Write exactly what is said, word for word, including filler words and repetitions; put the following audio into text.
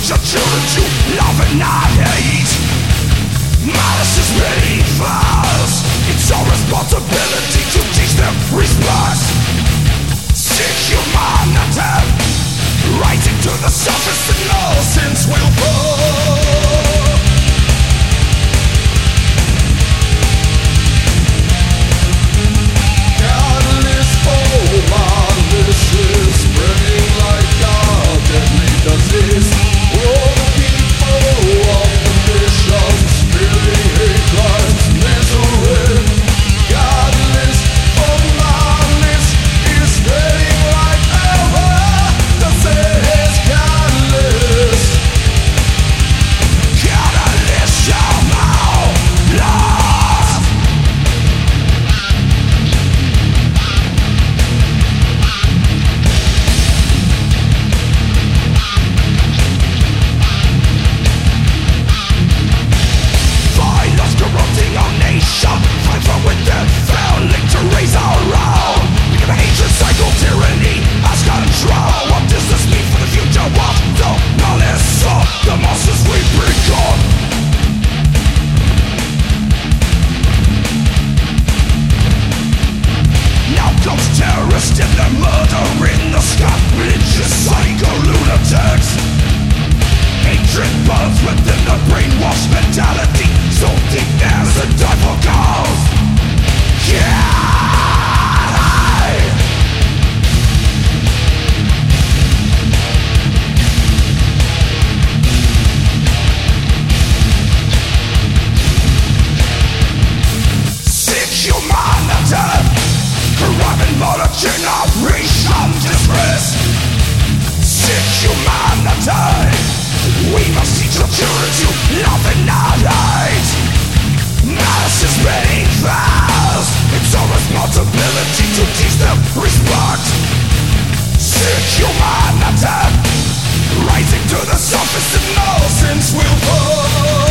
teach your children to love and not hate. Malice is meaningless. It's our responsibility to teach them respect. Seek humanity, rising to the surface, and all sins will fall. Catalyst for malice is spreading like a deadly disease. All the people of the nations spilling hate crimes, misery. Catalyst for malice is spreading like ever. Disease, catalyst. Catalyst, your mouth, lost. Violence corrupting our nation. Fight from within, failing to raise our own. Become a hatred cycle, tyranny has control. What does this mean for the future of the malice of the monsters we become? Now comes terrorists and their murder in the sky. Religious psycho lunatics. Hatred burns within the brainwashed mentality. So deep there's a devil calls. Yeah! Sick humanity, corrupt and murder, generation disgrace. Sick humanity, we must teach our children to love and not hate. Malice is meaningless. It's our responsibility to teach them respect. Sick humanity, rising to the surface, and all sins will fall.